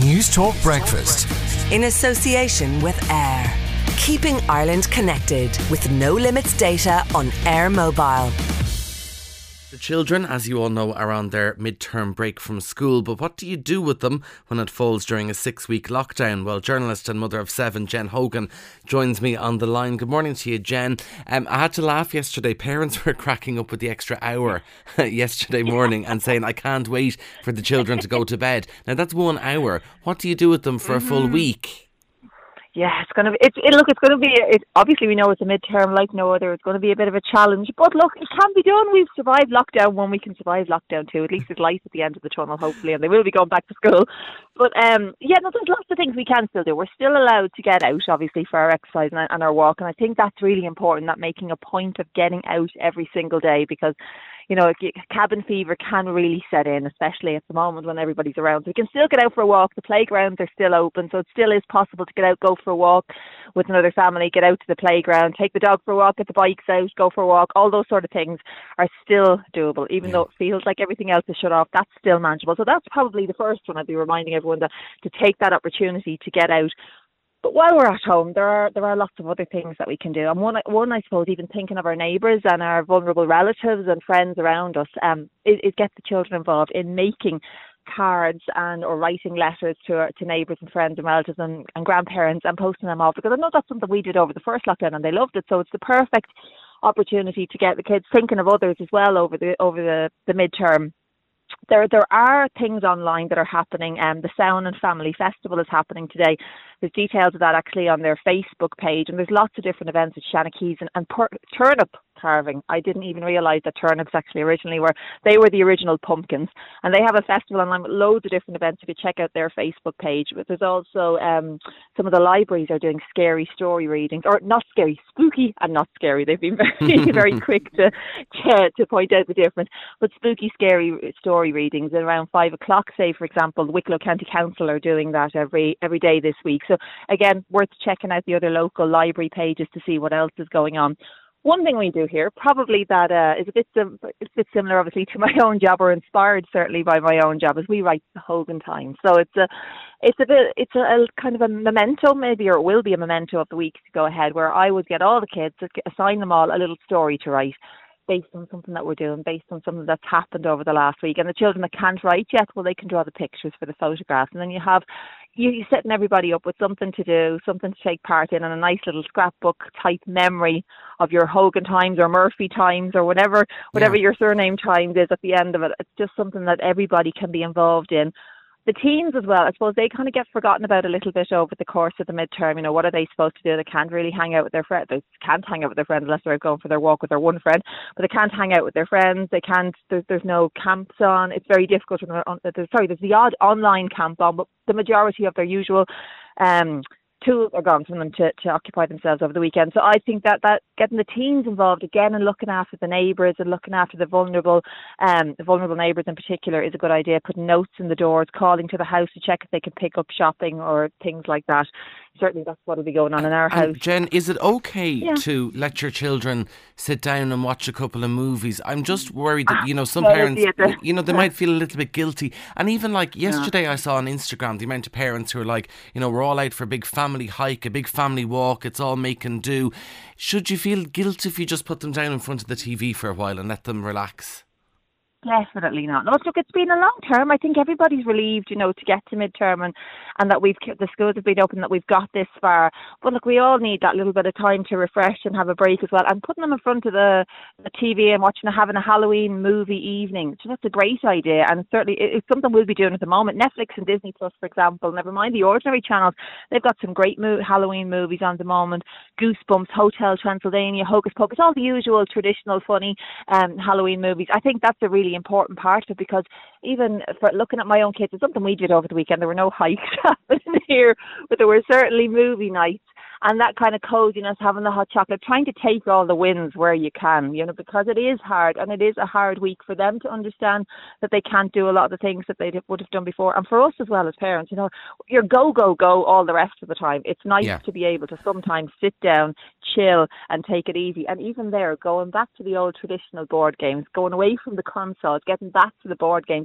News Talk Breakfast. In association with Air. Keeping Ireland connected with no limits data on Air Mobile. The children, as you all know, are on their midterm break from school, but what do you do with them when it falls during a 6-week lockdown? Well, journalist and mother of 7, Jen Hogan, joins me on the line. Good morning to you, Jen. I had to laugh yesterday. Parents were cracking up with the extra hour yesterday morning and saying, I can't wait for the children to go to bed. Now, that's 1 hour. What do you do with them for a full week? Yeah, it's going to be. It's going to be. Obviously, we know it's a midterm like no other. It's going to be a bit of a challenge, but look, it can be done. We've survived lockdown 1 week, can survive lockdown 2. At least there's light at the end of the tunnel, hopefully, and they will be going back to school. But there's lots of things we can still do. We're still allowed to get out, obviously, for our exercise and our walk, and I think that's really important. That making a point of getting out every single day, because cabin fever can really set in, especially at the moment when everybody's around. So we can still get out for a walk. The playgrounds are still open, so it still is possible to get out, go for a walk with another family, get out to the playground, take the dog for a walk, get the bikes out, go for a walk. All those sort of things are still doable, even though it feels like everything else is shut off. That's still manageable. So that's probably the first one. I'd be reminding everyone to take that opportunity to get out. But while we're at home, there are lots of other things that we can do. And one, I suppose, even thinking of our neighbours and our vulnerable relatives and friends around us, is get the children involved in making cards or writing letters to neighbours and friends and relatives and grandparents and posting them off. Because I know that's something we did over the first lockdown and they loved it. So it's the perfect opportunity to get the kids thinking of others as well over the midterm. There are things online that are happening. The Sound and Family Festival is happening today. There's details of that actually on their Facebook page, and there's lots of different events at Shanakees and turnip carving. I didn't even realise that turnips actually originally were the original pumpkins, and they have a festival online with loads of different events. You could check out their Facebook page. But there's also some of the libraries are doing scary story readings, or not scary, spooky and not scary. They've been very very quick to point out the difference. But spooky, scary story readings at around 5 o'clock. Say, for example, the Wicklow County Council are doing that every day this week. So again, worth checking out the other local library pages to see what else is going on. One thing we do here, probably that is a bit similar, obviously, to my own job, or inspired certainly by my own job, is we write the Hogan Times. So it's a kind of a memento, maybe, or it will be a memento of the week to go ahead, where I would get all the kids, assign them all a little story to write, based on something that we're doing, based on something that's happened over the last week. And the children that can't write yet, well, they can draw the pictures for the photographs. And then you're setting everybody up with something to do, something to take part in, and a nice little scrapbook type memory of your Hogan Times or Murphy Times or whatever your surname Times is at the end of it. It's just something that everybody can be involved in. The teens as well, I suppose they kind of get forgotten about a little bit over the course of the midterm. What are they supposed to do? They can't really hang out with their friends. They can't hang out with their friends unless they're going for their walk with their one friend. But they can't hang out with their friends. They can't. There's no camps on. It's very difficult. There's the odd online camp on, but the majority of their usual tools are gone from them to occupy themselves over the weekend. So I think that getting the teens involved again and looking after the neighbours and looking after the vulnerable neighbours in particular is a good idea. Putting notes in the doors, calling to the house to check if they can pick up shopping or things like that. Certainly that's what will be going on in our house. Jen, is it okay to let your children sit down and watch a couple of movies? I'm just worried that, some parents, they might feel a little bit guilty. And even like yesterday I saw on Instagram the amount of parents who are like, we're all out for a big family hike, a big family walk, it's all make and do. Should you feel guilt if you just put them down in front of the TV for a while and let them relax? Definitely not. No, look, it's been a long term. I think everybody's relieved, to get to midterm and that the schools have been open, that we've got this far. But look, we all need that little bit of time to refresh and have a break as well. And putting them in front of the TV and having a Halloween movie evening, that's a great idea. And certainly it's something we'll be doing at the moment. Netflix and Disney Plus, for example, never mind the ordinary channels, they've got some great Halloween movies on the moment. Goosebumps, Hotel Transylvania, Hocus Pocus, all the usual traditional funny Halloween movies. I think that's a really important part of it, because even for looking at my own kids, it's something we did over the weekend. There were no hikes happening here, but there were certainly movie nights. And that kind of coziness, having the hot chocolate, trying to take all the wins where you can, because it is hard, and it is a hard week for them to understand that they can't do a lot of the things that they would have done before. And for us as well as parents, you're go all the rest of the time. It's nice to be able to sometimes sit down, chill and take it easy. And even there, going back to the old traditional board games, going away from the consoles, getting back to the board games.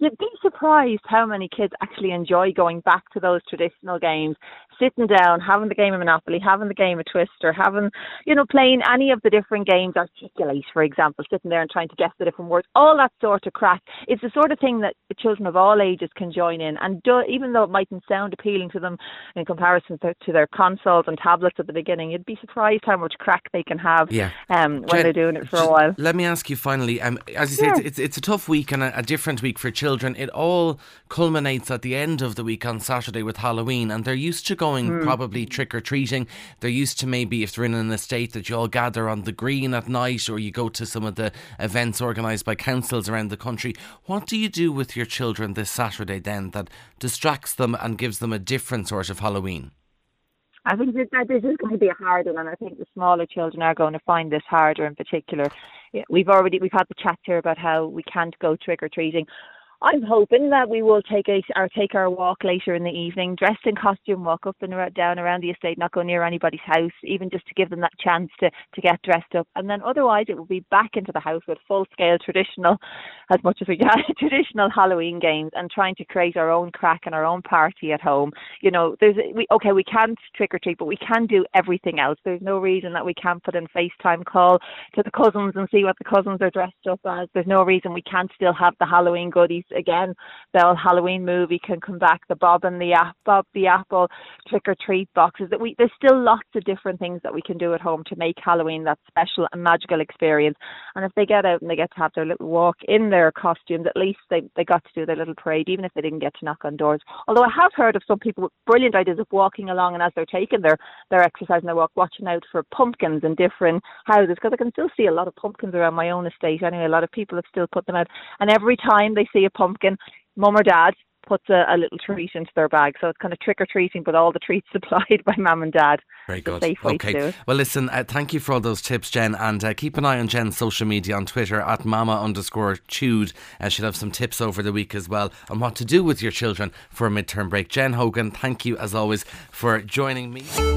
you'd be surprised how many kids actually enjoy going back to those traditional games, sitting down, having the game of Monopoly, having the game of Twister, having, playing any of the different games, Articulate, for example, sitting there and trying to guess the different words, all that sort of crack. It's the sort of thing that children of all ages can join in. And even though it mightn't sound appealing to them in comparison to their consoles and tablets at the beginning, you'd be surprised how much crack they can have when they're doing it for a while. Let me ask you finally, as you say, it's a tough week and a different week for children. It all culminates at the end of the week on Saturday with Halloween, and they're used to going probably trick-or-treating. They're used to, maybe if they're in an estate, that you all gather on the green at night, or you go to some of the events organised by councils around the country. What do you do with your children this Saturday then that distracts them and gives them a different sort of Halloween? I think that this is going to be a hard one, and I think the smaller children are going to find this harder in particular. We've had the chat here about how we can't go trick-or-treating. I'm hoping that we will take our walk later in the evening, dressed in costume, walk up and down around the estate, not go near anybody's house, even just to give them that chance to get dressed up. And then otherwise it will be back into the house with full-scale traditional, as much as we can, traditional Halloween games, and trying to create our own crack and our own party at home. We can't trick-or-treat, but we can do everything else. There's no reason that we can't put in FaceTime call to the cousins and see what the cousins are dressed up as. There's no reason we can't still have the Halloween goodies. Again, the old Halloween movie can come back, the Bob the Apple trick-or-treat boxes. There's still lots of different things that we can do at home to make Halloween that special and magical experience. And if they get out and they get to have their little walk in their costumes, at least they got to do their little parade, even if they didn't get to knock on doors. Although I have heard of some people with brilliant ideas of walking along, and as they're taking their exercise and their walk, watching out for pumpkins in different houses, because I can still see a lot of pumpkins around my own estate. Anyway, a lot of people have still put them out. And every time they see a pumpkin, mum or dad puts a little treat into their bag. So it's kind of trick-or-treating, but all the treats supplied by mum and dad. Very good. Safe way to do it. Well, listen, thank you for all those tips, Jen, and keep an eye on Jen's social media on Twitter at mama_chewed. She'll have some tips over the week as well on what to do with your children for a midterm break. Jen Hogan, thank you as always for joining me.